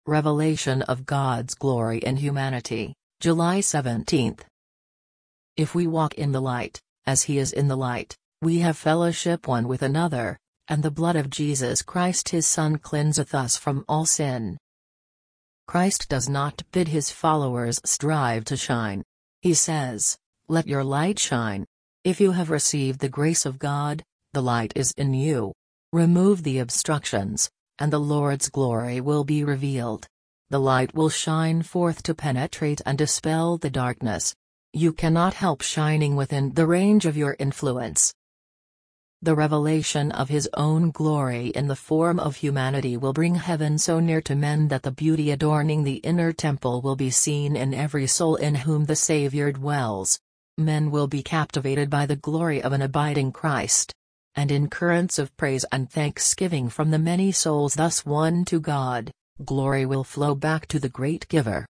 Revelation of God's Glory in Humanity, July 17. If we walk in the light, as He is in the light, we have fellowship one with another, and the blood of Jesus Christ His Son cleanseth us from all sin. Christ does not bid His followers strive to shine. He says, "Let your light shine." If you have received the grace of God, the light is in you. Remove the obstructions, and the Lord's glory will be revealed. The light will shine forth to penetrate and dispel the darkness. You cannot help shining within the range of your influence. The revelation of His own glory in the form of humanity will bring heaven so near to men that the beauty adorning the inner temple will be seen in every soul in whom the Savior dwells. Men will be captivated by the glory of an abiding Christ. And in currents of praise and thanksgiving from the many souls thus won to God, glory will flow back to the great Giver.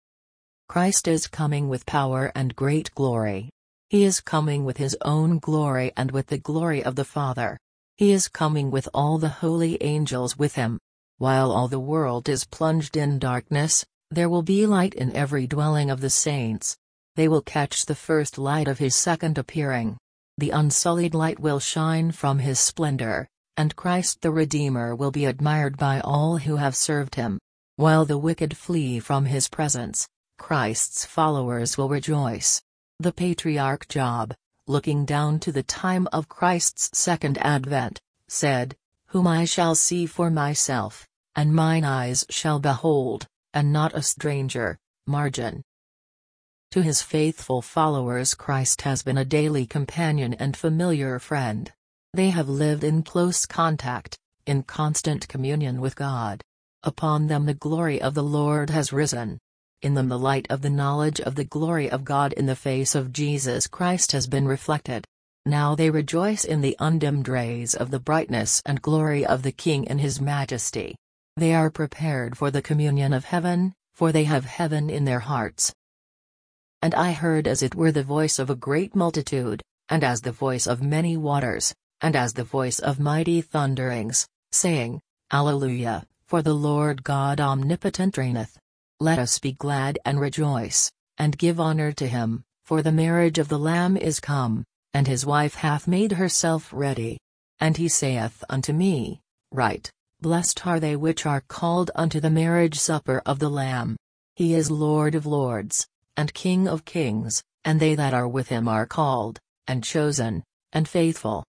Christ is coming with power and great glory. He is coming with His own glory and with the glory of the Father. He is coming with all the holy angels with Him. While all the world is plunged in darkness, there will be light in every dwelling of the saints. They will catch the first light of His second appearing. The unsullied light will shine from His splendor, and Christ the Redeemer will be admired by all who have served Him. While the wicked flee from His presence, Christ's followers will rejoice. The patriarch Job, looking down to the time of Christ's second advent, said, "Whom I shall see for myself, and mine eyes shall behold, and not a stranger." Margin. To His faithful followers Christ has been a daily companion and familiar friend. They have lived in close contact, in constant communion with God. Upon them the glory of the Lord has risen. In them the light of the knowledge of the glory of God in the face of Jesus Christ has been reflected. Now they rejoice in the undimmed rays of the brightness and glory of the King in His majesty. They are prepared for the communion of heaven, for they have heaven in their hearts. And I heard as it were the voice of a great multitude, and as the voice of many waters, and as the voice of mighty thunderings, saying, Alleluia, for the Lord God omnipotent reigneth. Let us be glad and rejoice, and give honor to Him, for the marriage of the Lamb is come, and His wife hath made herself ready. And He saith unto me, Write, Blessed are they which are called unto the marriage supper of the Lamb. He is Lord of lords, and King of kings, and they that are with Him are called, and chosen, and faithful.